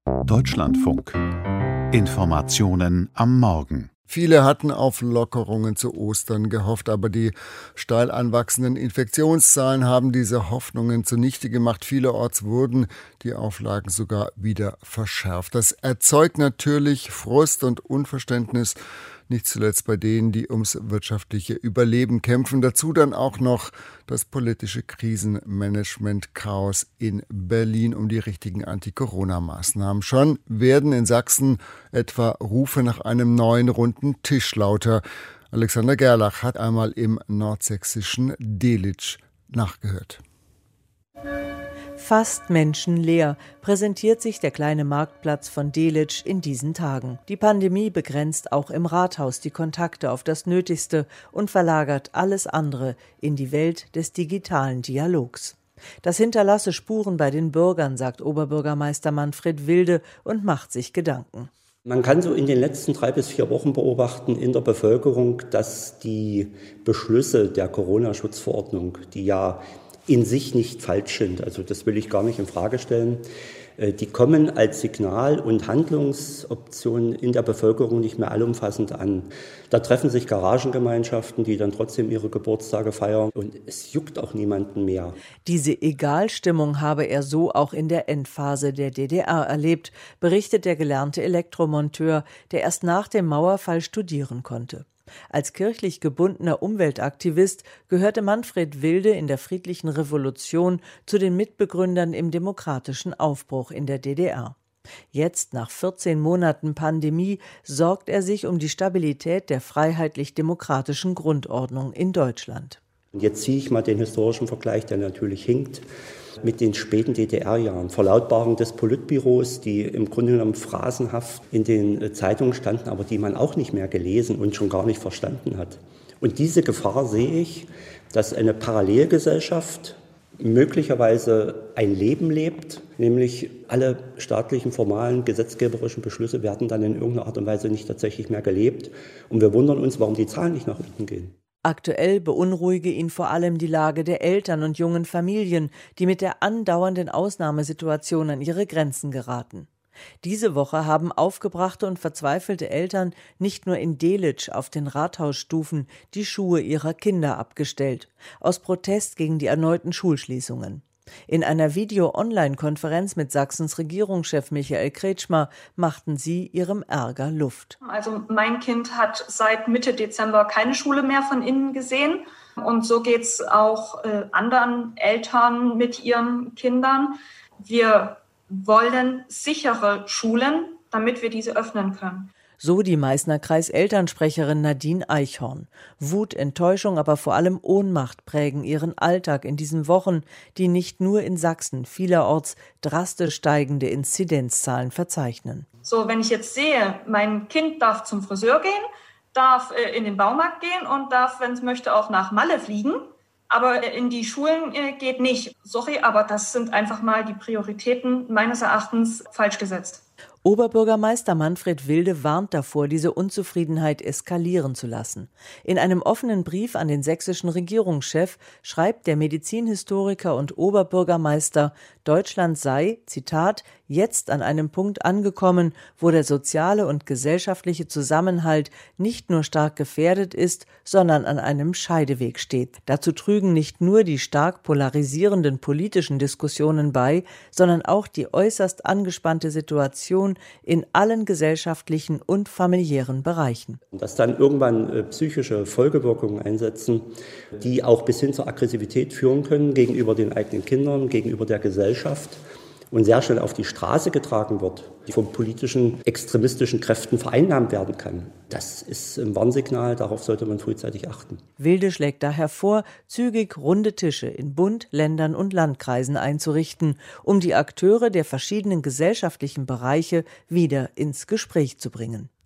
Deutschlandfunk. Informationen am Morgen. Viele hatten auf Lockerungen zu Ostern gehofft, aber die steil anwachsenden Infektionszahlen haben diese Hoffnungen zunichte gemacht. Vielerorts wurden die Auflagen sogar wieder verschärft. Das erzeugt natürlich Frust und Unverständnis, nicht zuletzt bei denen, die ums wirtschaftliche Überleben kämpfen. Dazu dann auch noch das politische Krisenmanagement-Chaos in Berlin um die richtigen Anti-Corona-Maßnahmen. Schon werden in Sachsen etwa Rufe nach einem neuen runden Tisch lauter. Alexander Gerlach hat einmal im nordsächsischen Delitzsch nachgehört. Fast menschenleer präsentiert sich der kleine Marktplatz von Delitzsch in diesen Tagen. Die Pandemie begrenzt auch im Rathaus die Kontakte auf das Nötigste und verlagert alles andere in die Welt des digitalen Dialogs. Das hinterlasse Spuren bei den Bürgern, sagt Oberbürgermeister Manfred Wilde und macht sich Gedanken. Man kann so in den letzten 3 bis 4 Wochen beobachten in der Bevölkerung, dass die Beschlüsse der Corona-Schutzverordnung, die ja in sich nicht falsch sind, also das will ich gar nicht in Frage stellen, die kommen als Signal und Handlungsoption in der Bevölkerung nicht mehr allumfassend an. Da treffen sich Garagengemeinschaften, die dann trotzdem ihre Geburtstage feiern und es juckt auch niemanden mehr. Diese Egalstimmung habe er so auch in der Endphase der DDR erlebt, berichtet der gelernte Elektromonteur, der erst nach dem Mauerfall studieren konnte. Als kirchlich gebundener Umweltaktivist gehörte Manfred Wilde in der friedlichen Revolution zu den Mitbegründern im demokratischen Aufbruch in der DDR. Jetzt, nach 14 Monaten Pandemie, sorgt er sich um die Stabilität der freiheitlich-demokratischen Grundordnung in Deutschland. Und jetzt ziehe ich mal den historischen Vergleich, der natürlich hinkt, mit den späten DDR-Jahren. Verlautbarungen des Politbüros, die im Grunde genommen phrasenhaft in den Zeitungen standen, aber die man auch nicht mehr gelesen und schon gar nicht verstanden hat. Und diese Gefahr sehe ich, dass eine Parallelgesellschaft möglicherweise ein Leben lebt, nämlich alle staatlichen, formalen, gesetzgeberischen Beschlüsse werden dann in irgendeiner Art und Weise nicht tatsächlich mehr gelebt. Und wir wundern uns, warum die Zahlen nicht nach unten gehen. Aktuell beunruhige ihn vor allem die Lage der Eltern und jungen Familien, die mit der andauernden Ausnahmesituation an ihre Grenzen geraten. Diese Woche haben aufgebrachte und verzweifelte Eltern nicht nur in Delitzsch auf den Rathausstufen die Schuhe ihrer Kinder abgestellt, aus Protest gegen die erneuten Schulschließungen. In einer Video-Online-Konferenz mit Sachsens Regierungschef Michael Kretschmer machten sie ihrem Ärger Luft. Also mein Kind hat seit Mitte Dezember keine Schule mehr von innen gesehen. Und so geht es auch anderen Eltern mit ihren Kindern. Wir wollen sichere Schulen, damit wir diese öffnen können. So die Meißner Kreiselternsprecherin Nadine Eichhorn. Wut, Enttäuschung, aber vor allem Ohnmacht prägen ihren Alltag in diesen Wochen, die nicht nur in Sachsen vielerorts drastisch steigende Inzidenzzahlen verzeichnen. So, wenn ich jetzt sehe, mein Kind darf zum Friseur gehen, darf in den Baumarkt gehen und darf, wenn es möchte, auch nach Malle fliegen, aber in die Schulen geht nicht. Sorry, aber das sind einfach mal die Prioritäten meines Erachtens falsch gesetzt. Oberbürgermeister Manfred Wilde warnt davor, diese Unzufriedenheit eskalieren zu lassen. In einem offenen Brief an den sächsischen Regierungschef schreibt der Medizinhistoriker und Oberbürgermeister, Deutschland sei, Zitat, jetzt an einem Punkt angekommen, wo der soziale und gesellschaftliche Zusammenhalt nicht nur stark gefährdet ist, sondern an einem Scheideweg steht. Dazu trügen nicht nur die stark polarisierenden politischen Diskussionen bei, sondern auch die äußerst angespannte Situation in allen gesellschaftlichen und familiären Bereichen. Dass dann irgendwann psychische Folgewirkungen einsetzen, die auch bis hin zur Aggressivität führen können gegenüber den eigenen Kindern, gegenüber der Gesellschaft und sehr schnell auf die Straße getragen wird, die von politischen, extremistischen Kräften vereinnahmt werden kann. Das ist ein Warnsignal, darauf sollte man frühzeitig achten. Wilde schlägt daher vor, zügig runde Tische in Bund, Ländern und Landkreisen einzurichten, um die Akteure der verschiedenen gesellschaftlichen Bereiche wieder ins Gespräch zu bringen.